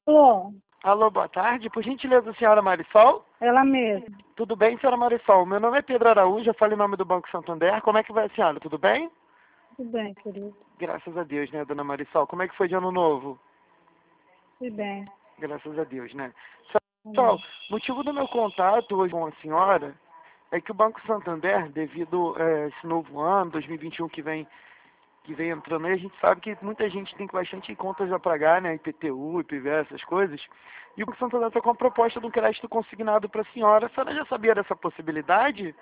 Alô, Alô, boa tarde. Por gentileza, senhora Marisol? ela mesma. Tudo bem, senhora Marisol? Meu nome é Pedro Araújo, eu falo em nome do Banco Santander. Como é que vai a senhora? Tudo bem? Tudo bem, querido. Graças a Deus, né, dona Marisol? Como é que foi de ano novo? Tudo bem. Graças a Deus, né? Marisol, motivo do meu contato hoje com a senhora é que o Banco Santander, devido a esse novo ano, 2021 que vem entrando aí, a gente sabe que muita gente tem bastante contas a pagar, né? IPTU, IPVA, essas coisas. E o Banco Santander está com a proposta de um crédito consignado para a senhora. A senhora já sabia dessa possibilidade?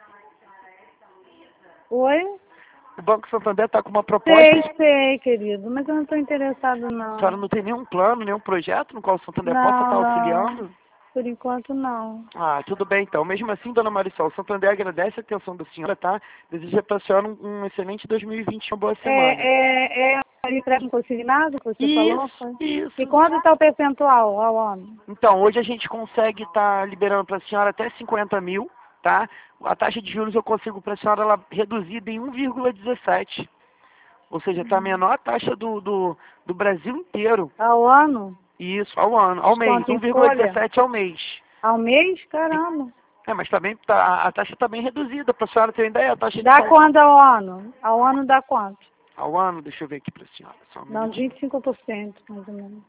Oi? O Banco Santander está com uma proposta. Sei, querido, mas eu não estou interessado, A senhora não. não tem nenhum plano, nenhum projeto no qual o Santander possa estar Não. auxiliando? Por enquanto, não. Ah, tudo bem então. Mesmo assim, dona Marisol, o Santander agradece a atenção da senhora, tá? Deseja para a senhora um excelente 2020, uma boa semana. É empréstimo consignado que você falou? Isso, Foi? E isso. quanto está o percentual ao ano? Então, hoje a gente consegue estar liberando para a senhora até 50 mil, tá? A taxa de juros eu consigo para a senhora ela reduzida em 1,17. Ou seja, está a menor taxa do Brasil inteiro. Ao ano? Isso, ao ano, ao mês, Desconto em folha? 1,17 ao mês. Ao mês? Caramba. Mas também a taxa está bem reduzida, para a senhora ter uma ideia, a taxa de Dá quanto ao ano? Ao ano dá quanto? ao ano, deixa eu ver aqui para a senhora, só um Dá uns minutinho. 25%, mais ou menos.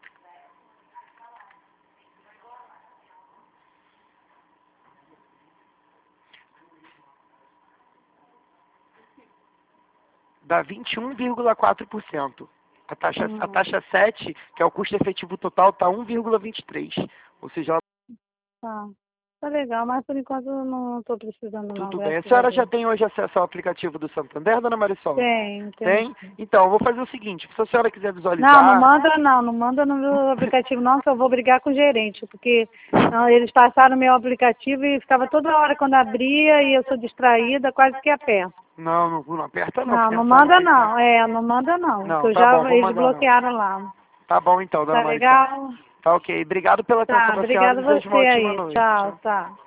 Dá 21,4%. A Hum. taxa 7, que é o custo efetivo total, está 1,23. Ou seja, Tá. Tá legal, mas por enquanto eu não estou precisando não, tudo bem. A graças a senhora já Deus. tem hoje acesso ao aplicativo do Santander, dona Marisol? Tenho Tem? sim. Então, eu vou fazer o seguinte, se a senhora quiser Não visualizar... manda não, não manda no meu aplicativo não, que eu vou brigar com o gerente, porque não, eles passaram o meu aplicativo e ficava toda hora quando abria e eu sou distraída, quase que aperto. Não, não aperta não, Não, porque a não senhora manda tem que estar... não, não manda não, que Não, eu tá bom, já, vou eles mandar não. bloquearam lá. Tá bom então, dona Tá Marisol. legal? Tá ok. Obrigado pela atenção Tá, da senhora e obrigada desejo você uma ótima aí. noite. Tchau, tá.